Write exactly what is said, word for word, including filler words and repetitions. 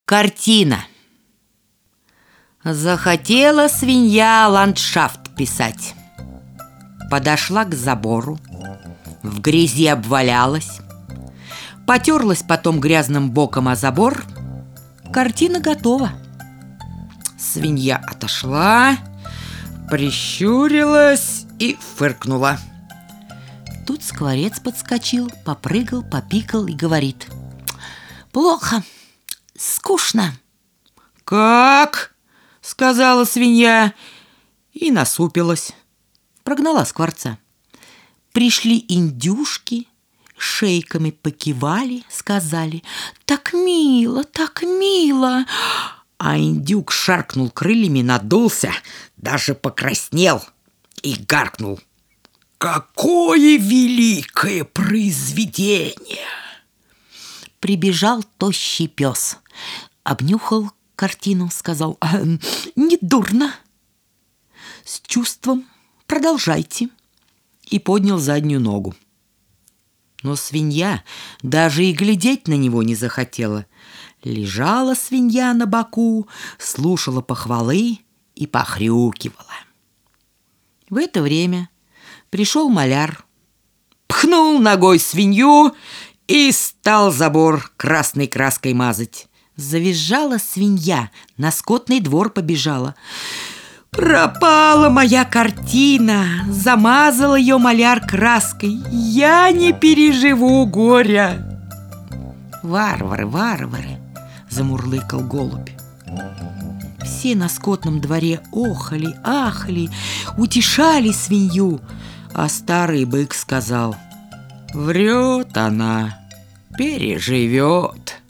Картина. Захотела свинья ландшафт писать. Подошла к забору, в грязи обвалялась, потерлась потом грязным боком о забор. Картина готова. Свинья отошла, прищурилась и фыркнула. Тут скворец подскочил, попрыгал, попикал и говорит: «Плохо, скучно». «Как?» — сказала свинья и насупилась. Прогнала скворца. Пришли индюшки, шейками покивали, сказали: «Так мило, так мило». А индюк шаркнул крыльями, надулся, даже покраснел и гаркнул: «Какое великое произведение!» Прибежал тощий пес, обнюхал картину, сказал: «Недурно, с чувством продолжайте», и поднял заднюю ногу. Но свинья даже и глядеть на него не захотела. Лежала свинья на боку, слушала похвалы и похрюкивала. В это время пришел маляр, пхнул ногой свинью и стал забор красной краской мазать. Завизжала свинья, на скотный двор побежала. «Пропала моя картина, замазал ее маляр краской, я не переживу горя». «Варвары, варвары!» — замурлыкал голубь. Все на скотном дворе охали, ахали, утешали свинью, а старый бык сказал: «Врет она, переживет».